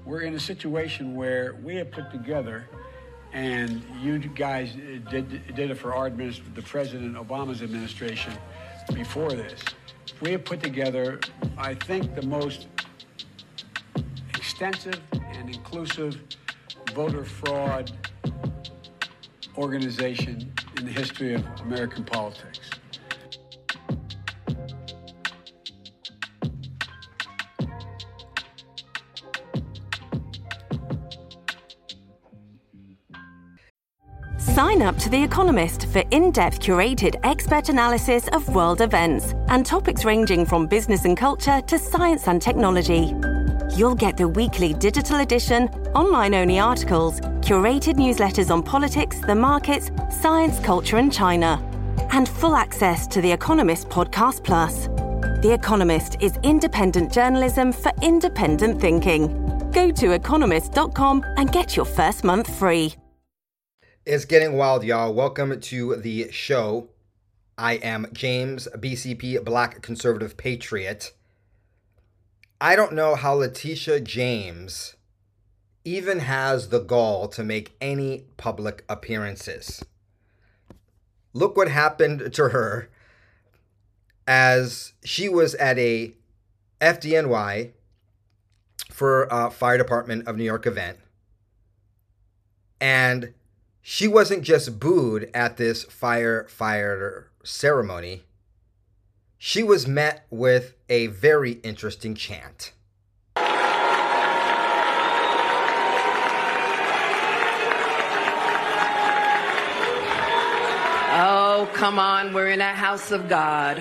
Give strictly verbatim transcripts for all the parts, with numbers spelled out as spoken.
we're in a situation where we have put together, and you guys did, did it for our administration, the President Obama's administration before this. We have put together, I think, the most extensive and inclusive voter fraud organization in the history of American politics. Sign up to The Economist for in-depth curated expert analysis of world events and topics ranging from business and culture to science and technology. You'll get the weekly digital edition, online-only articles, curated newsletters on politics, the markets, science, culture and China, and full access to The Economist Podcast Plus. The Economist is independent journalism for independent thinking. Go to economist dot com and get your first month free. It's getting wild, y'all. Welcome to the show. I am James, B C P, Black Conservative Patriot. I don't know how Letitia James even has the gall to make any public appearances. Look what happened to her as she was at a F D N Y for a Fire Department of New York event. And she wasn't just booed at this firefighter ceremony. She was met with a very interesting chant. Oh, come on, we're in a house of God.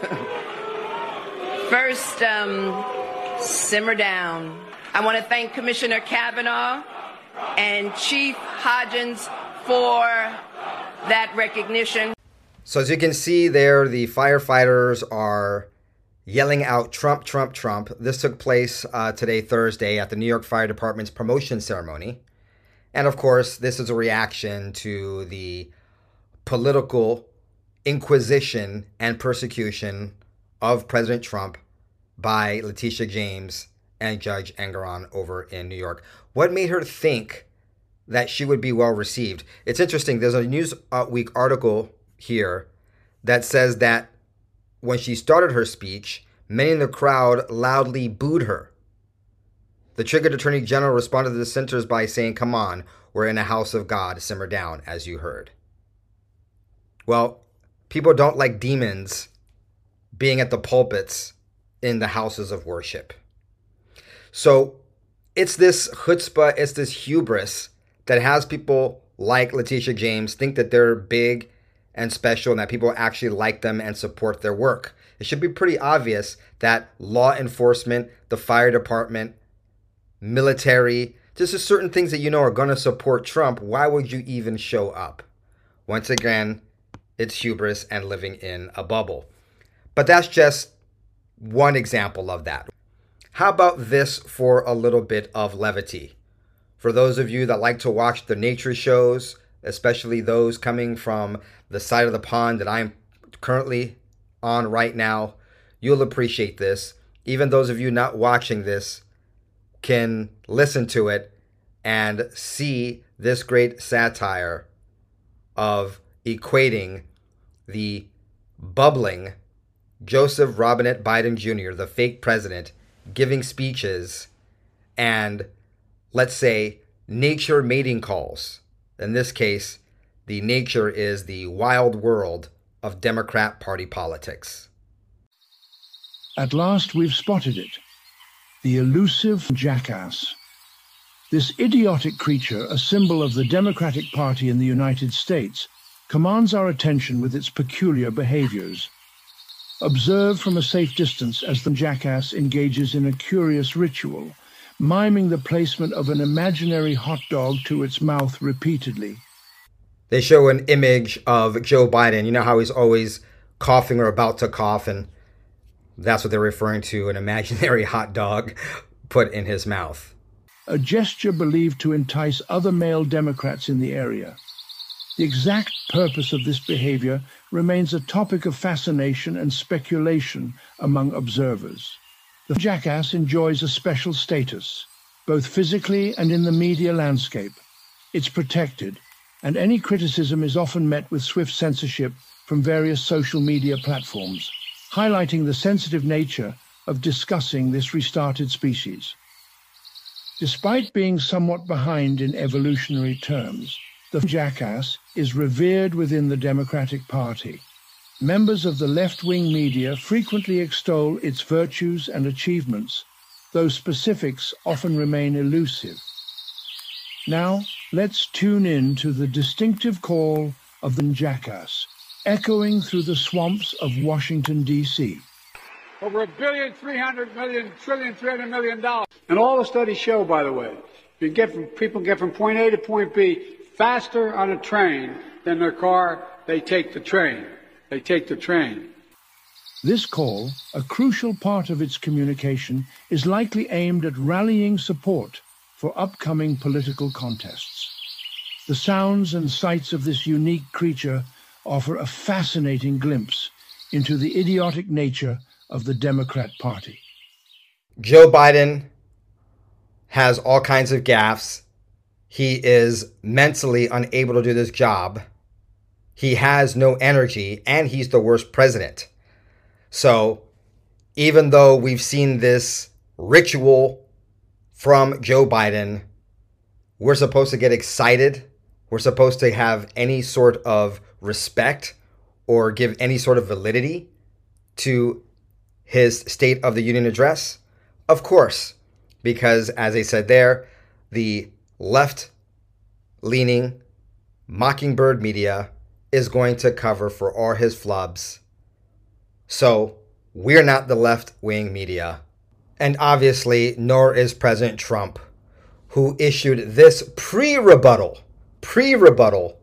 First, um, simmer down. I want to thank Commissioner Kavanaugh and Chief Hodgins for that recognition. So as you can see there, the firefighters are yelling out Trump, Trump, Trump. This took place uh, today, Thursday, at the New York Fire Department's promotion ceremony. And of course, this is a reaction to the political inquisition and persecution of President Trump by Letitia James and Judge Engoron over in New York. What made her think that she would be well received? It's interesting. There's a Newsweek article here that says that when she started her speech, many in the crowd loudly booed her. The triggered Attorney General responded to the dissenters by saying, "Come on, we're in a house of God, simmer down," as you heard. Well, people don't like demons being at the pulpits in the houses of worship. So it's this chutzpah, it's this hubris that has people like Letitia James think that they're big and special and that people actually like them and support their work. It should be pretty obvious that law enforcement, the fire department, military, just certain things that you know are going to support Trump. Why would you even show up? Once again, it's hubris and living in a bubble. But that's just one example of that. How about this for a little bit of levity? For those of you that like to watch the nature shows, especially those coming from the side of the pond that I'm currently on right now, you'll appreciate this. Even those of you not watching this can listen to it and see this great satire of equating the bubbling Joseph Robinette Biden Junior, the fake president, giving speeches and, let's say, nature mating calls. In this case, the nature is the wild world of Democrat Party politics. At last we've spotted it. The elusive jackass. This idiotic creature, a symbol of the Democratic Party in the United States, commands our attention with its peculiar behaviors. Observe from a safe distance as the jackass engages in a curious ritual, miming the placement of an imaginary hot dog to its mouth repeatedly. They show an image of Joe Biden. You know how he's always coughing or about to cough, and that's what they're referring to, an imaginary hot dog put in his mouth. A gesture believed to entice other male Democrats in the area. The exact purpose of this behavior remains a topic of fascination and speculation among observers. The jackass enjoys a special status. both physically and in the media landscape. It's protected, and any criticism is often met with swift censorship from various social media platforms, highlighting the sensitive nature of discussing this restarted species. Despite being somewhat behind in evolutionary terms, the jackass is revered within the Democratic Party. Members of the left-wing media frequently extol its virtues and achievements, though specifics often remain elusive. Now, let's tune in to the distinctive call of the jackass, echoing through the swamps of Washington, D C Over a billion, three hundred million, trillion, three hundred million dollars. And all the studies show, by the way, you get from, people get from point A to point B faster on a train than their car. They take the train. They take the train. This call, a crucial part of its communication, is likely aimed at rallying support for upcoming political contests. The sounds and sights of this unique creature offer a fascinating glimpse into the idiotic nature of the Democrat Party. Joe Biden has all kinds of gaffes. He is mentally unable to do this job. He has no energy, and he's the worst president. So even though we've seen this ritual from Joe Biden, we're supposed to get excited. We're supposed to have any sort of respect or give any sort of validity to his State of the Union address? Of course, because as I said there, the left-leaning Mockingbird media is going to cover for all his flubs. So we're not the left-wing media. And obviously, nor is President Trump, who issued this pre-rebuttal, pre-rebuttal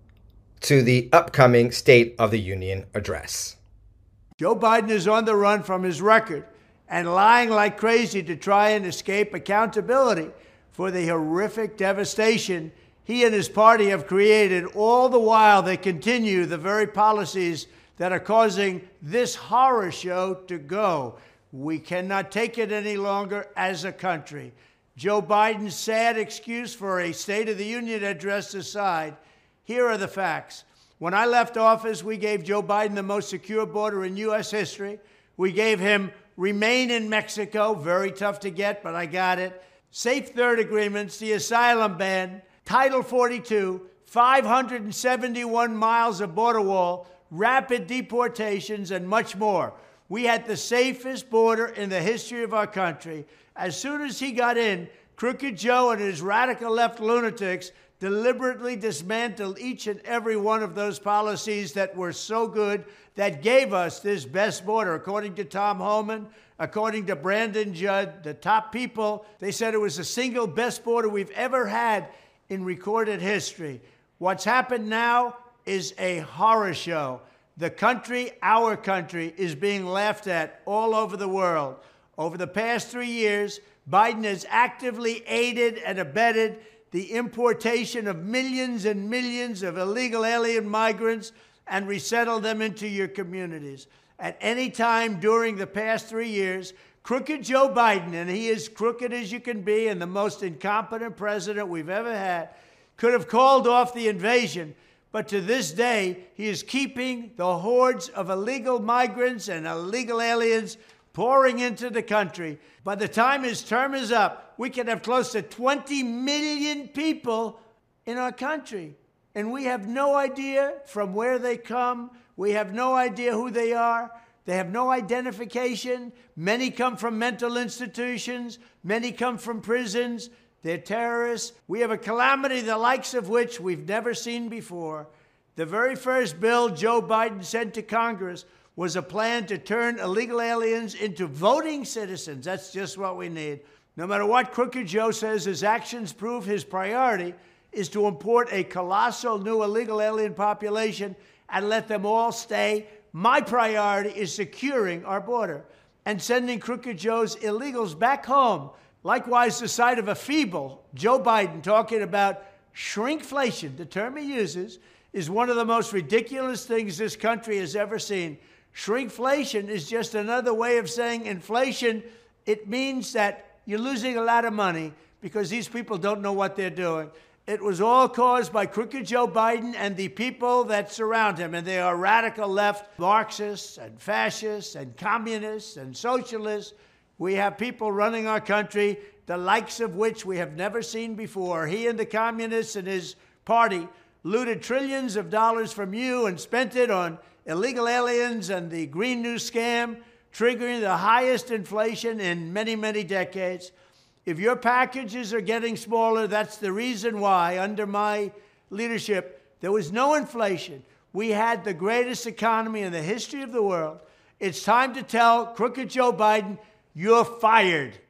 to the upcoming State of the Union address. Joe Biden is on the run from his record and lying like crazy to try and escape accountability for the horrific devastation he and his party have created. All the while, they continue the very policies that are causing this horror show to go. We cannot take it any longer as a country. Joe Biden's sad excuse for a State of the Union address aside, here are the facts. When I left office, we gave Joe Biden the most secure border in U S history. We gave him remain in Mexico, very tough to get, but I got it. Safe third agreements, the asylum ban, Title forty-two, five hundred seventy-one miles of border wall, rapid deportations, and much more. We had the safest border in the history of our country. As soon as he got in, Crooked Joe and his radical left lunatics deliberately dismantled each and every one of those policies that were so good, that gave us this best border. According to Tom Homan, according to Brandon Judd, the top people, they said it was the single best border we've ever had in recorded history. What's happened now is a horror show. The country, our country, is being laughed at all over the world. Over the past three years, Biden has actively aided and abetted the importation of millions and millions of illegal alien migrants and resettled them into your communities. At any time during the past three years, Crooked Joe Biden, and he is crooked as you can be and the most incompetent president we've ever had, could have called off the invasion. But to this day, he is keeping the hordes of illegal migrants and illegal aliens pouring into the country. By the time his term is up, we could have close to twenty million people in our country. And we have no idea from where they come. We have no idea who they are. They have no identification. Many come from mental institutions. Many come from prisons. They're terrorists. We have a calamity the likes of which we've never seen before. The very first bill Joe Biden sent to Congress was a plan to turn illegal aliens into voting citizens. That's just what we need. No matter what Crooked Joe says, his actions prove his priority is to import a colossal new illegal alien population and let them all stay. My priority is securing our border and sending Crooked Joe's illegals back home. Likewise, the sight of a feeble Joe Biden talking about shrinkflation, the term he uses, is one of the most ridiculous things this country has ever seen. Shrinkflation is just another way of saying inflation. It means that you're losing a lot of money, because these people don't know what they're doing. It was all caused by crooked Joe Biden and the people that surround him. And they are radical left, Marxists and fascists and communists and socialists. We have people running our country, the likes of which we have never seen before. He and the communists and his party looted trillions of dollars from you and spent it on illegal aliens and the Green New Scam, triggering the highest inflation in many, many decades. If your packages are getting smaller, that's the reason why, under my leadership, there was no inflation. We had the greatest economy in the history of the world. It's time to tell crooked Joe Biden, you're fired.